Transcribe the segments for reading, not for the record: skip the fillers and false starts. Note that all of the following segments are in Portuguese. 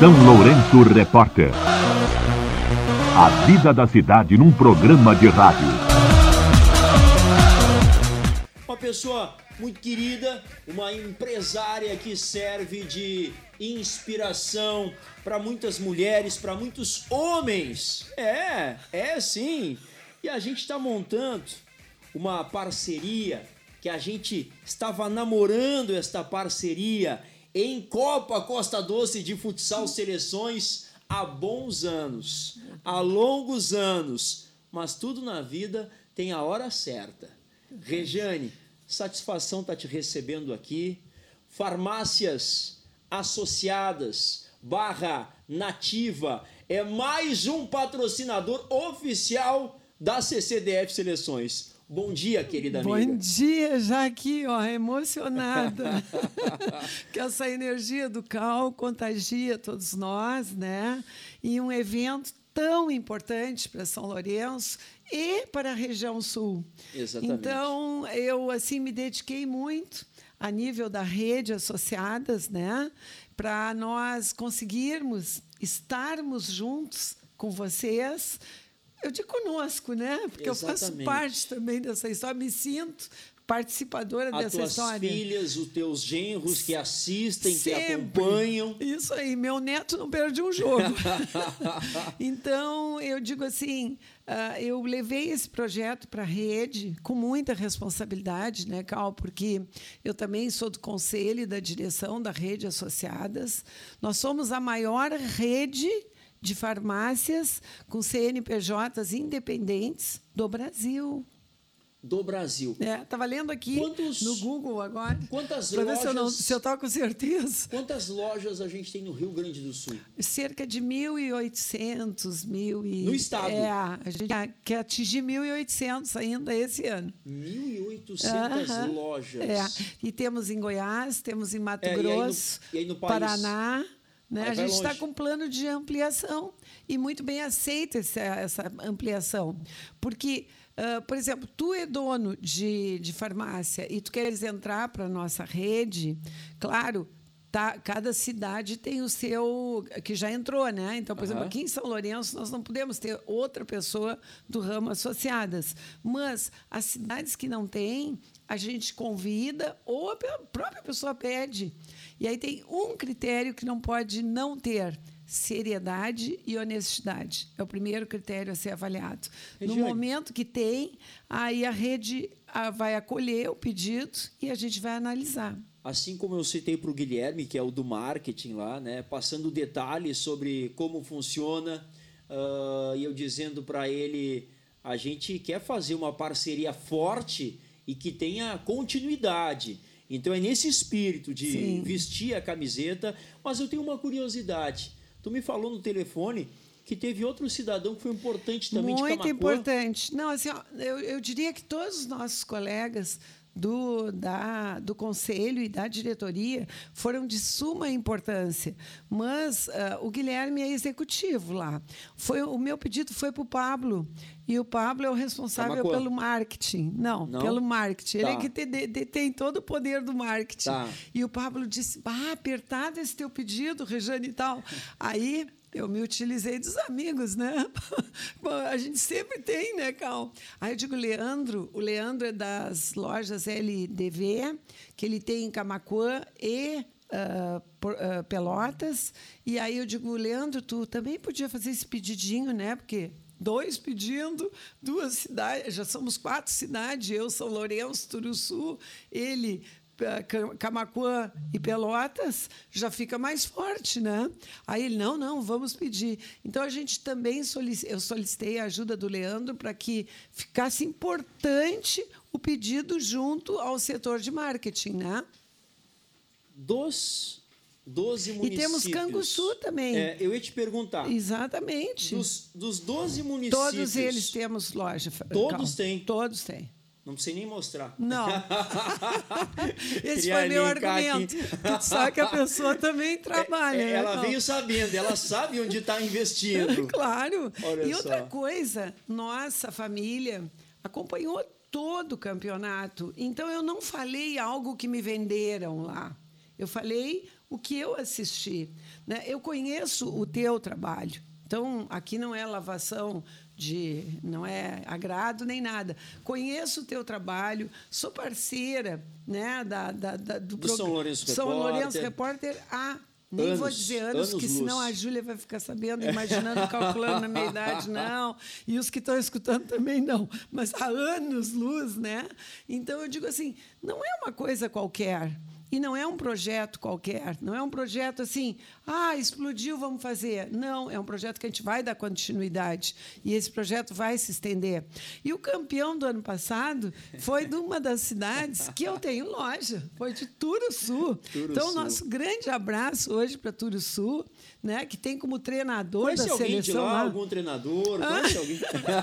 São Lourenço Repórter. A vida da cidade num programa de rádio. Uma pessoa muito querida, uma empresária que serve de inspiração para muitas mulheres, para muitos homens. É sim. E a gente está montando uma parceria que a gente estava namorando esta parceria em Copa Costa Doce de Futsal Seleções há bons anos, há longos anos, mas tudo na vida tem a hora certa. Rejane, satisfação estar te recebendo aqui. Farmácias Associadas /Nativa é mais um patrocinador oficial da CCDF Seleções. Bom dia, querida amiga. Bom dia, já aqui, ó, emocionada. Que essa energia do Cal contagia todos nós, né? E um evento tão importante para São Lourenço e para a região sul. Exatamente. Então, eu assim me dediquei muito a nível da rede Associadas, né? Para nós conseguirmos estarmos juntos com vocês. Eu digo conosco, né? Porque Exatamente. eu faço parte também dessa história, me sinto participadora dessa história. As tuas filhas, os teus genros que assistem, Sempre. que acompanham. Isso aí, meu neto não perde um jogo. Então, eu digo assim, eu levei esse projeto para a rede com muita responsabilidade, né, Cal? Porque eu também sou do conselho e da direção da Rede Associadas. Nós somos a maior rede de farmácias com CNPJs independentes do Brasil. Do Brasil. Estava lendo aqui no Google agora. Quantas para ver lojas, se eu estava com certeza. Quantas lojas a gente tem no Rio Grande do Sul? Cerca de 1.800, No estado? A gente quer atingir 1.800 ainda esse ano. 1.800 lojas. E temos em Goiás, temos em Mato Grosso, e aí no país? Paraná. Né? A gente está com um plano de ampliação e muito bem aceita essa ampliação. Porque, por exemplo, tu é dono de farmácia e tu queres entrar para a nossa rede, claro, cada cidade tem o seu, que já entrou, né? Então, por exemplo, aqui em São Lourenço, nós não podemos ter outra pessoa do ramo Associadas. Mas as cidades que não têm, a gente convida ou a própria pessoa pede. E aí tem um critério que não pode não ter: seriedade e honestidade. É o primeiro critério a ser avaliado. No momento que tem, aí a rede vai acolher o pedido e a gente vai analisar. Assim como eu citei para o Guilherme, que é o do marketing lá, né, passando detalhes sobre como funciona, e eu dizendo para ele, a gente quer fazer uma parceria forte e que tenha continuidade. Então é nesse espírito de Sim. vestir a camiseta, mas eu tenho uma curiosidade. Tu me falou no telefone que teve outro cidadão que foi importante também de Camaquã. Muito importante. Não, assim, eu diria que todos os nossos colegas do conselho e da diretoria foram de suma importância, mas o Guilherme é executivo lá. O meu pedido foi para o Pablo, e o Pablo é o responsável pelo marketing. Não, pelo marketing. Ele é que tem todo o poder do marketing. E o Pablo disse, apertado esse teu pedido, Rejane e tal. Aí eu me utilizei dos amigos, né? Bom, a gente sempre tem, né, Cal? Aí eu digo, o Leandro é das lojas LDV, que ele tem em Camaquã e Pelotas. E aí eu digo, Leandro, tu também podia fazer esse pedidinho, né? Porque 2 pedindo, 2 cidades, já somos 4 cidades, eu, São Lourenço, Turuçu, ele, Camaquã e Pelotas, já fica mais forte, né? Aí ele, não, vamos pedir. Então, a gente também eu solicitei a ajuda do Leandro para que ficasse importante o pedido junto ao setor de marketing, né? 12 municípios. E temos Canguçu também. Eu ia te perguntar. Exatamente. Dos 12 municípios... Todos eles temos loja. Todos têm? Todos têm. Não precisa nem mostrar. Não. Esse foi meu argumento. Tu sabe que a pessoa também trabalha. Ela veio sabendo, ela sabe onde está investindo. Claro. Olha e só. outra coisa, nossa família acompanhou todo o campeonato. Então, eu não falei algo que me venderam lá. Eu falei o que eu assisti, né? Eu conheço o teu trabalho. Então, aqui não é lavação não é agrado nem nada. Conheço o teu trabalho, sou parceira, né, do São Lourenço Repórter há... Nem vou dizer anos, porque senão a Júlia vai ficar sabendo, imaginando, calculando na minha idade, não. E os que estão escutando também não. Mas há anos-luz, né? Então, eu digo assim, não é uma coisa qualquer. E não é um projeto qualquer, não é um projeto assim, explodiu, vamos fazer. Não, é um projeto que a gente vai dar continuidade e esse projeto vai se estender. E o campeão do ano passado foi de uma das cidades que eu tenho loja, foi de Turuçu. Então, nosso grande abraço hoje para Turuçu, né, que tem como treinador Conhece da seleção. De lá, algum treinador? Conhece alguém?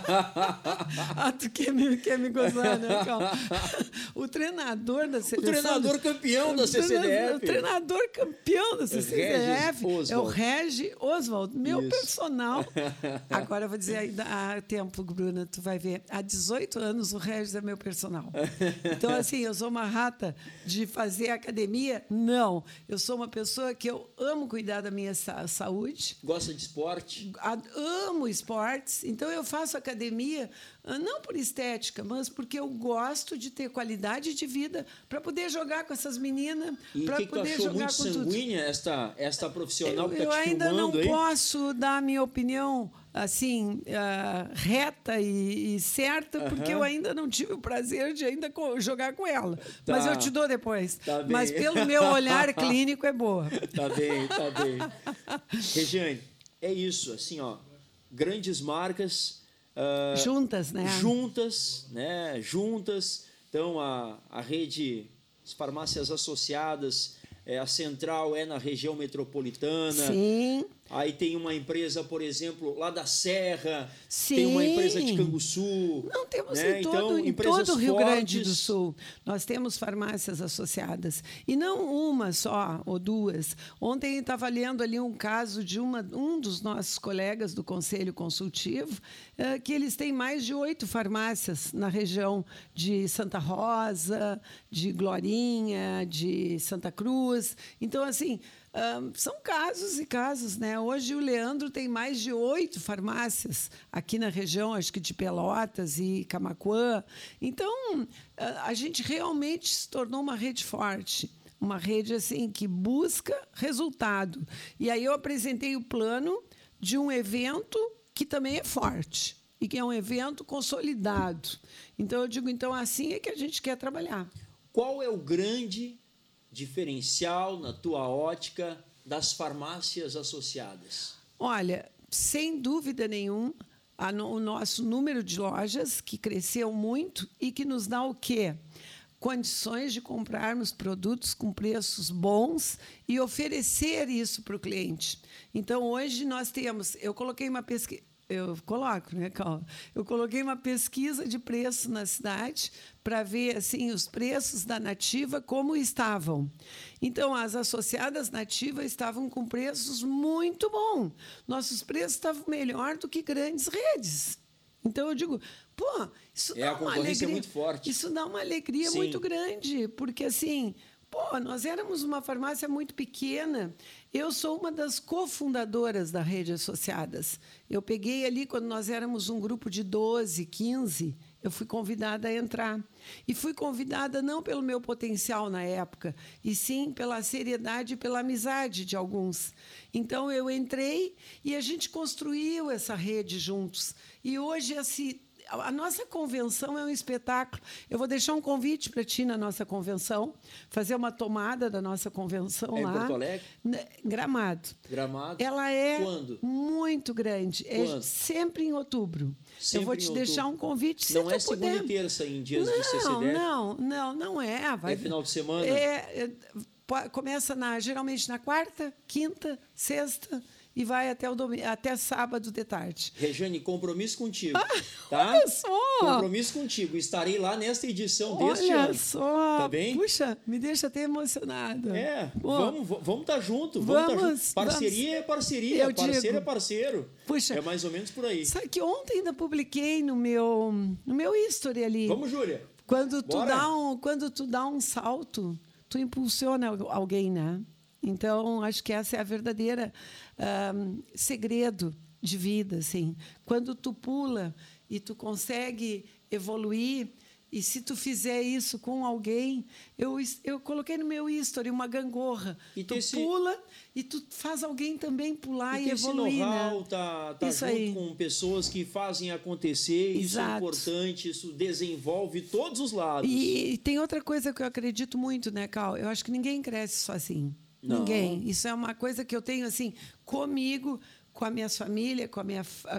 Tu quer me gozar, né, Calma? O treinador da seleção. O treinador campeão da CCDF. O treinador campeão da CCDF é o Regi Oswald, meu personal. Agora eu vou dizer ainda há tempo, Bruna, tu vai ver. Há 18 anos o Regis é meu personal. Então, assim, eu sou uma rata de fazer academia? Não. Eu sou uma pessoa que eu amo cuidar da minha saúde. Gosta de esporte? Amo esportes. Então, eu faço academia não por estética, mas porque eu gosto de ter qualidade de vida para poder jogar com essas meninas, para poder jogar com tudo. Sanguínea esta profissional que está te filmando aí? Eu ainda não posso dar a minha opinião assim reta e certa, porque eu ainda não tive o prazer de ainda jogar com ela. Tá. Mas eu te dou depois. Tá bem. Mas pelo meu olhar clínico é boa. Tá bem, tá bem. Regiane, é isso, assim, ó, grandes marcas... juntas, né? Juntas. Então, a rede, as farmácias associadas, a central é na região metropolitana. Sim. Aí tem uma empresa, por exemplo, lá da Serra. Sim. Tem uma empresa de Canguçu. Não, temos né? em todo o Rio Grande do Sul. Nós temos farmácias associadas. E não uma só ou duas. Ontem estava lendo ali um caso de um dos nossos colegas do Conselho Consultivo, que eles têm mais de 8 farmácias na região de Santa Rosa, de Glorinha, de Santa Cruz. Então, assim... são casos e casos, né? Hoje o Leandro tem mais de 8 farmácias aqui na região, acho que de Pelotas e Camaquã. Então, a gente realmente se tornou uma rede forte, uma rede assim que busca resultado. E aí eu apresentei o plano de um evento que também é forte e que é um evento consolidado. Então, eu digo, assim é que a gente quer trabalhar. Qual é o grande diferencial, na tua ótica, das farmácias associadas? Olha, sem dúvida nenhuma, o nosso número de lojas, que cresceu muito e que nos dá o quê? Condições de comprarmos produtos com preços bons e oferecer isso para o cliente. Então, hoje nós temos... Eu coloquei uma pesquisa... Eu coloco, né, Calma? Eu coloquei uma pesquisa de preço na cidade para ver assim os preços da Nativa como estavam. Então, as associadas Nativa estavam com preços muito bons. Nossos preços estavam melhor do que grandes redes. Então, eu digo, isso dá uma alegria muito forte. Isso dá uma alegria Sim. muito grande, porque assim... nós éramos uma farmácia muito pequena. Eu sou uma das cofundadoras da Rede Associadas. Eu peguei ali, quando nós éramos um grupo de 12, 15, eu fui convidada a entrar. E fui convidada não pelo meu potencial na época, e sim pela seriedade e pela amizade de alguns. Então, eu entrei e a gente construiu essa rede juntos. E hoje, a nossa convenção é um espetáculo. Eu vou deixar um convite para ti na nossa convenção, fazer uma tomada da nossa convenção lá. Em Porto Alegre? Gramado. Gramado? Ela é Quando? Muito grande. Quando? É sempre em outubro. Sempre eu vou te deixar um convite, se não tu é segunda puder. e terça em dias de CCDF? Não é. É final de semana? Começa geralmente na quarta, quinta, sexta... e vai até sábado de tarde. Regiane, compromisso contigo, tá? Olha só! Compromisso contigo. Estarei lá nesta edição deste ano. Olha só! Tá bem? Puxa, me deixa até emocionada. Vamos estar junto. Parceria é parceria, parceiro é parceiro. Puxa, é mais ou menos por aí. Sabe que ontem ainda publiquei no meu history ali. Vamos, Júlia. Quando tu dá um salto, tu impulsiona alguém, né? Então, acho que essa é a verdadeira segredo de vida, assim. Quando tu pula e tu consegue evoluir, e se tu fizer isso com alguém, eu coloquei no meu history uma gangorra. E tu pula e tu faz alguém também pular e evoluir. Esse know-how, né? tá isso junto aí. Com pessoas que fazem acontecer. Exato. Isso é importante, isso desenvolve todos os lados. E tem outra coisa que eu acredito muito, né, Cal? Eu acho que ninguém cresce sozinho. Não. Ninguém. Isso é uma coisa que eu tenho assim comigo, com a minha família, com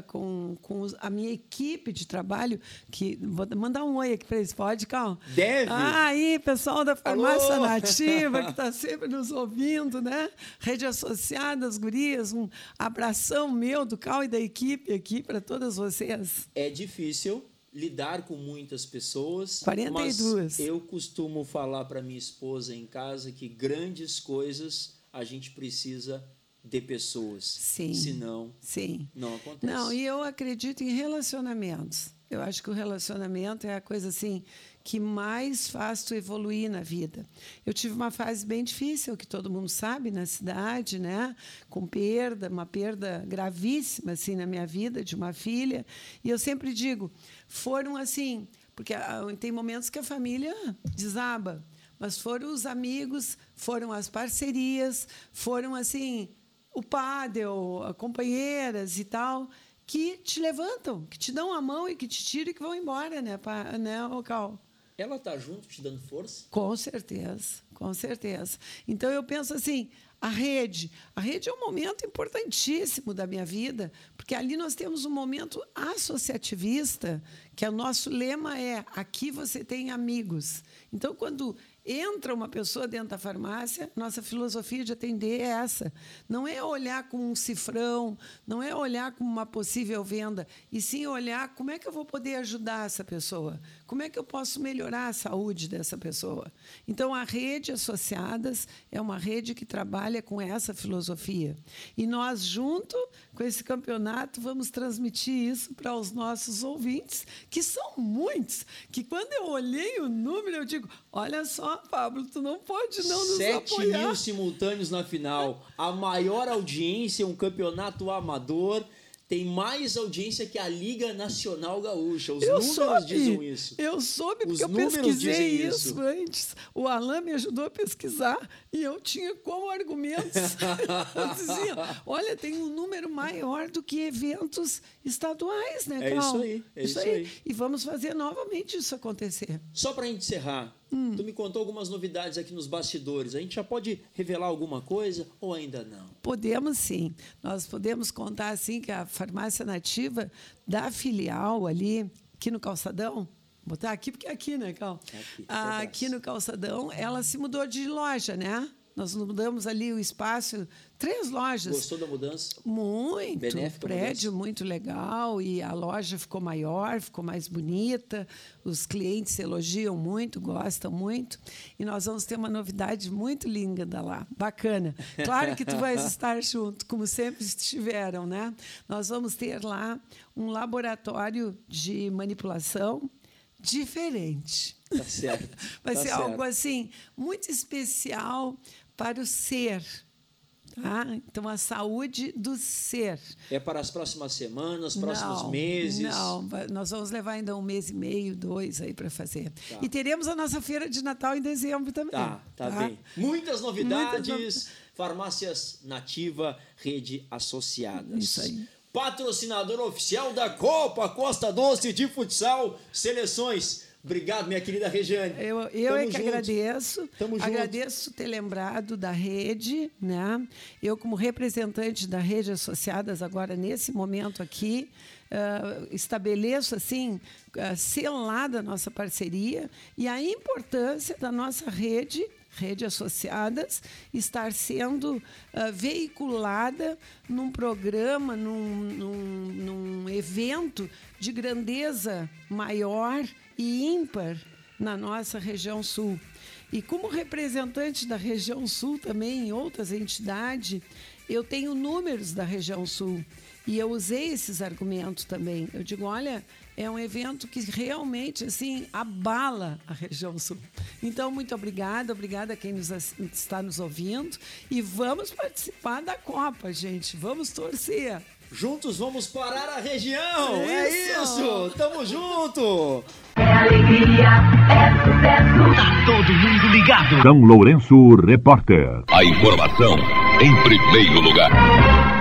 a minha equipe de trabalho, que vou mandar um oi aqui para eles, pode, Cal? Deve. Aí, pessoal da Farmácia Nativa, que está sempre nos ouvindo, né? Rede Associadas, gurias, um abração meu do Cal e da equipe aqui para todas vocês. É difícil lidar com muitas pessoas, 42. Mas eu costumo falar para minha esposa em casa que grandes coisas a gente precisa de pessoas. Sim. Senão, não acontece. Não, e eu acredito em relacionamentos. Eu acho que o relacionamento é a coisa assim que mais faz tu evoluir na vida. Eu tive uma fase bem difícil, que todo mundo sabe, na cidade, né? Com uma perda gravíssima assim na minha vida de uma filha. E eu sempre digo, foram assim, porque tem momentos que a família desaba, mas foram os amigos, foram as parcerias, foram assim o pádel, companheiras e tal, que te levantam, que te dão a mão e que te tiram e que vão embora, né, Cal? Ela está junto, te dando força? Com certeza, com certeza. Então, eu penso assim, a rede é um momento importantíssimo da minha vida, porque ali nós temos um momento associativista, que o nosso lema é, aqui você tem amigos. Então, quando entra uma pessoa dentro da farmácia, nossa filosofia de atender é essa. Não é olhar com um cifrão, não é olhar como uma possível venda, e sim olhar como é que eu vou poder ajudar essa pessoa, como é que eu posso melhorar a saúde dessa pessoa. Então, a Rede Associadas é uma rede que trabalha com essa filosofia. E nós, junto com esse campeonato, vamos transmitir isso para os nossos ouvintes, que são muitos, que quando eu olhei o número, eu digo, olha só, Pablo, tu não pode não nos apoiar. 7.000 simultâneos na final. A maior audiência, um campeonato amador, tem mais audiência que a Liga Nacional Gaúcha. Os números dizem isso. Eu soube, porque eu pesquisei isso antes. O Alain me ajudou a pesquisar e eu tinha como argumentos. Eu dizia, olha, tem um número maior do que eventos estaduais, né, Cal? É isso aí. E vamos fazer novamente isso acontecer. Só para encerrar, tu me contou algumas novidades aqui nos bastidores. A gente já pode revelar alguma coisa ou ainda não? Podemos sim. Nós podemos contar assim que a Farmácia Nativa da filial ali, aqui no Calçadão, vou botar aqui porque é aqui, né, Cal? Aqui no Calçadão, ela se mudou de loja, né? Nós mudamos ali o espaço, 3 lojas. Gostou da mudança? Muito. Benéfica prédio mudança. Muito legal e a loja ficou maior, ficou mais bonita. Os clientes elogiam muito, gostam muito. E nós vamos ter uma novidade muito linda lá, bacana. Claro que tu vais estar junto, como sempre estiveram, né? Nós vamos ter lá um laboratório de manipulação diferente. Tá certo. Vai ser algo assim muito especial para o ser. Tá? Então, a saúde do ser. É para as próximas semanas, próximos meses? Não, nós vamos levar ainda 1 mês e meio, 2 aí para fazer. Tá. E teremos a nossa feira de Natal em dezembro também. Tá bem. Muitas novidades. Farmácias Nativa, Rede Associadas. Isso aí. Patrocinador oficial da Copa Costa Doce de Futsal Seleções. Obrigado, minha querida Regiane. Eu é que agradeço. Agradeço ter lembrado da rede, né? Eu, como representante da Rede Associadas, agora, nesse momento aqui, estabeleço, assim, selada a nossa parceria e a importância da nossa Rede Associadas, estar sendo veiculada num programa, num evento de grandeza maior e ímpar na nossa região sul. E como representante da região sul também em outras entidades, eu tenho números da região sul e eu usei esses argumentos também. Eu digo, olha, é um evento que realmente assim abala a região sul. Então, muito obrigada a quem está nos ouvindo e vamos participar da Copa, gente. Vamos torcer. Juntos vamos parar a região. É isso. Tamo junto. É alegria, é sucesso. Tá todo mundo ligado. São Lourenço, repórter. A informação em primeiro lugar.